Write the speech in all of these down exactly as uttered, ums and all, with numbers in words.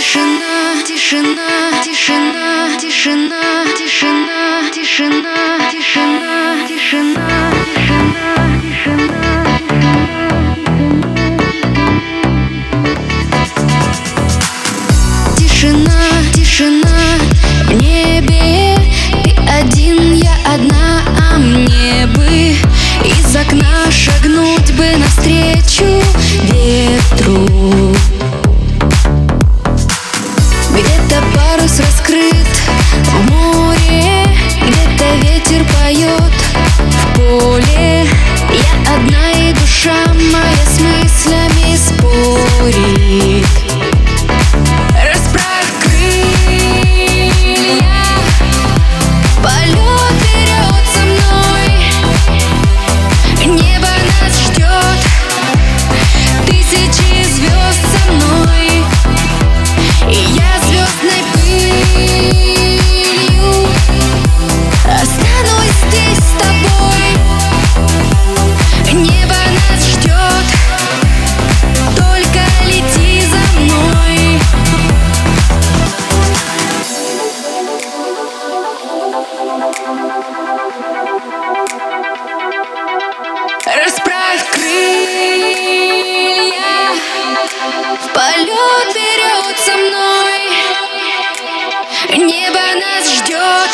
Тишина, тишина, тишина, тишина, тишина, тишина, тишина, тишина, тишина, тишина, тишина, тишина. В небе ты один, я одна, а мне бы из окна шагнуть бы навстречу ветру. Где-то парус раскрыт в море, где-то ветер поет в поле. Я одна, и душа моя с мыслями спорит. Расправь крылья, полет вперед со мной. Небо нас ждет, тысячи звезд со мной. И я звездной пылью останусь здесь с тобой. Небо нас ждет, только лети за мной. Расправь крылья, в полет вперед со мной. Небо нас ждет,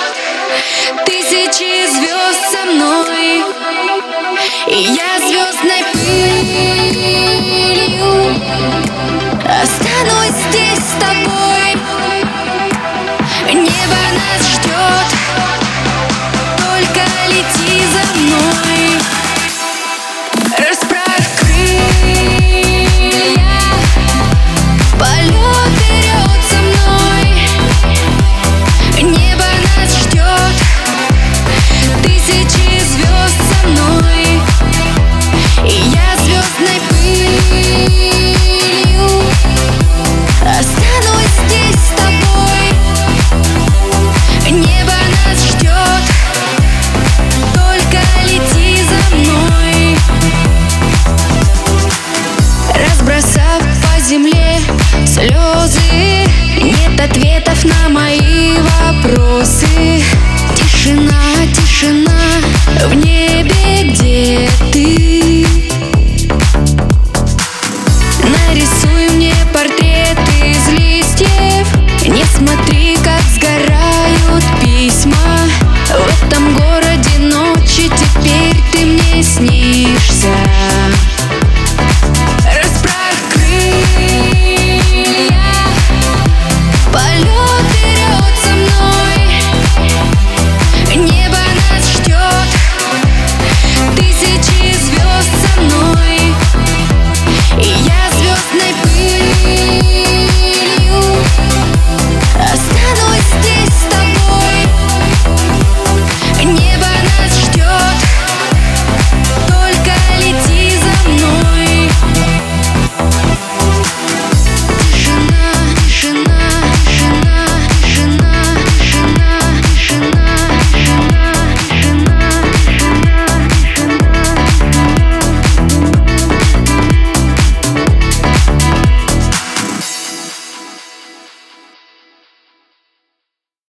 тысячи звезд со мной. И я звездной пылью останусь здесь с тобой. Небо нас ждет, только лети за мной. Расправь крылья, полет вперед со мной. Небо нас ждет, тысячи звезд со мной. И я звездной пылью останусь здесь с тобой. Небо нас ждет, только лети за мной. Разбросав по земле слезы, нет ответов на мои вопросы. Тишина, тишина, в небе где ты? Нарисуй мне портрет из листьев. Не смотри, как сгорают письма. В этом городе ночи теперь ты мне снишься.